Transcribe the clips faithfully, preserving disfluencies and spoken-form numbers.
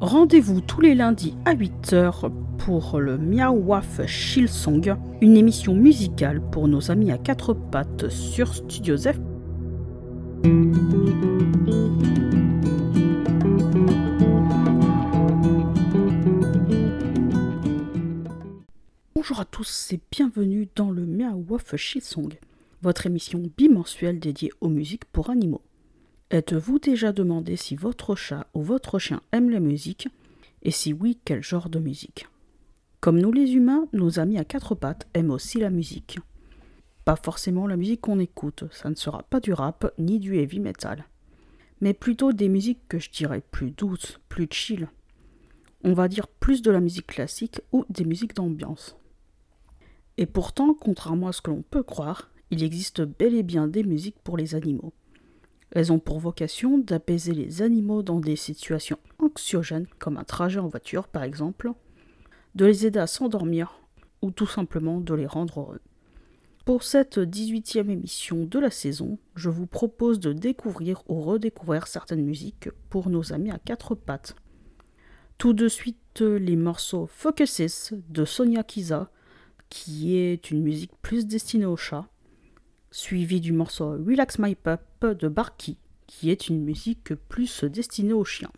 Rendez-vous tous les lundis à huit heures pour le Miao Waf Shilsong, une émission musicale pour nos amis à quatre pattes sur Studio Zef. Bonjour à tous et bienvenue dans le Miao Waf Shilsong, votre émission bimensuelle dédiée aux musiques pour animaux. Êtes-vous déjà demandé si votre chat ou votre chien aime la musique, et si oui, quel genre de musique? Comme nous les humains, nos amis à quatre pattes aiment aussi la musique. Pas forcément la musique qu'on écoute, ça ne sera pas du rap ni du heavy metal, mais plutôt des musiques que je dirais plus douces, plus chill. On va dire plus de la musique classique ou des musiques d'ambiance. Et pourtant, contrairement à ce que l'on peut croire, il existe bel et bien des musiques pour les animaux. Elles ont pour vocation d'apaiser les animaux dans des situations anxiogènes, comme un trajet en voiture par exemple, de les aider à s'endormir ou tout simplement de les rendre heureux. Pour cette dix-huitième émission de la saison, je vous propose de découvrir ou redécouvrir certaines musiques pour nos amis à quatre pattes. Tout de suite, les morceaux Focuses de Sonia Kiza, qui est une musique plus destinée aux chats, suivi du morceau Relax My Pup de Barky, qui est une musique plus destinée aux chiens.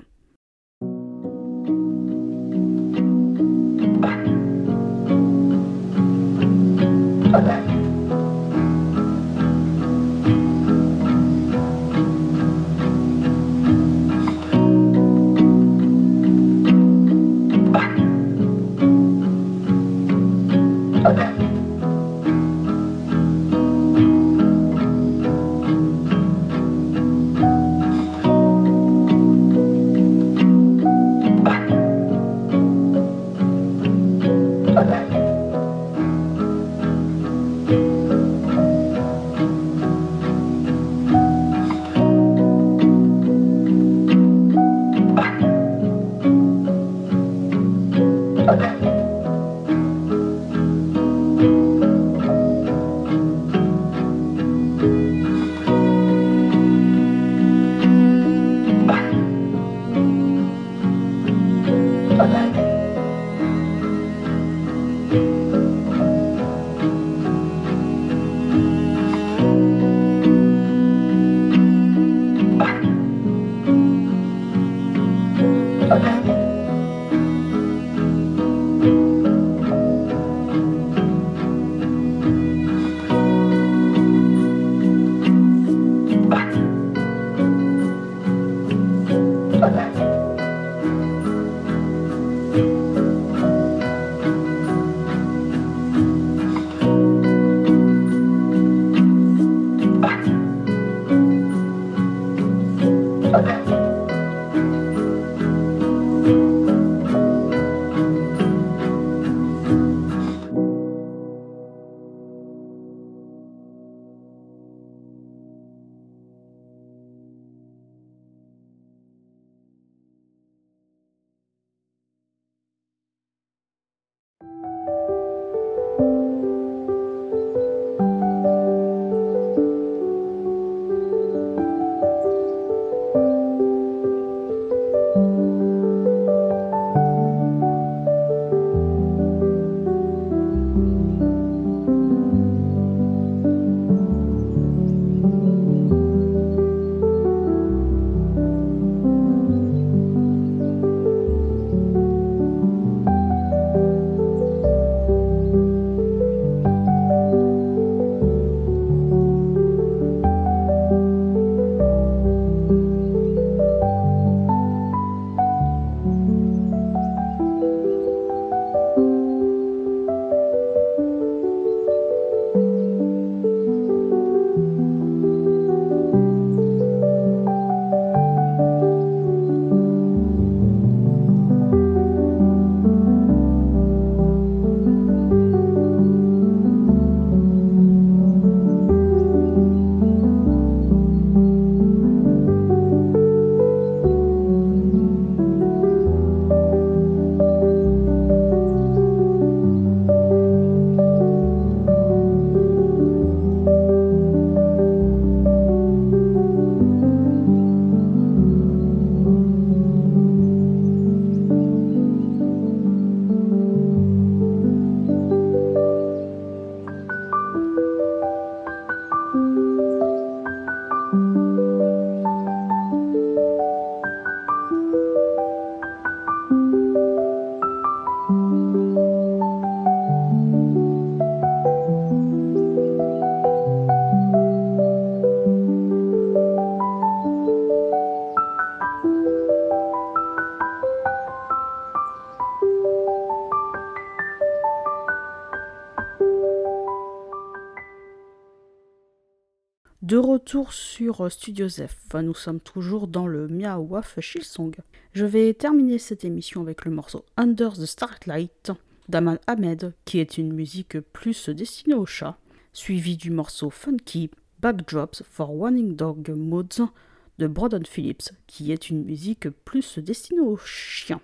De retour sur Studio Zef, nous sommes toujours dans le Miao Waf Shilsong. Je vais terminer cette émission avec le morceau Under the Starlight d'Aman Ahmed, qui est une musique plus destinée aux chats, suivi du morceau Funky Backdrops for Warning Dog Modes de Brandon Phillips, qui est une musique plus destinée aux chiens.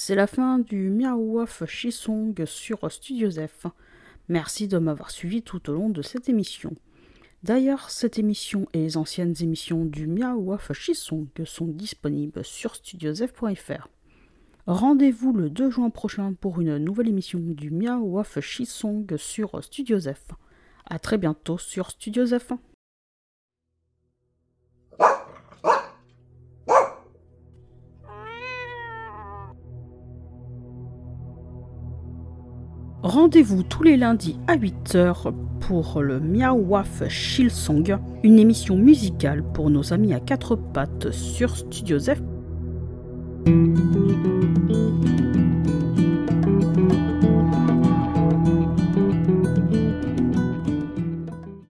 c'est la fin du Miao Waf Chisong sur Studio F. Merci de m'avoir suivi tout au long de cette émission. D'ailleurs, cette émission et les anciennes émissions du Miao Waf Chisong sont disponibles sur studiosf point f r. Rendez-vous le deux juin prochain pour une nouvelle émission du Miao Waf Chisong sur Studio F. A très bientôt sur Studio F. Rendez-vous tous les lundis à huit heures pour le Miao Waf Chisong, une émission musicale pour nos amis à quatre pattes sur Studio F.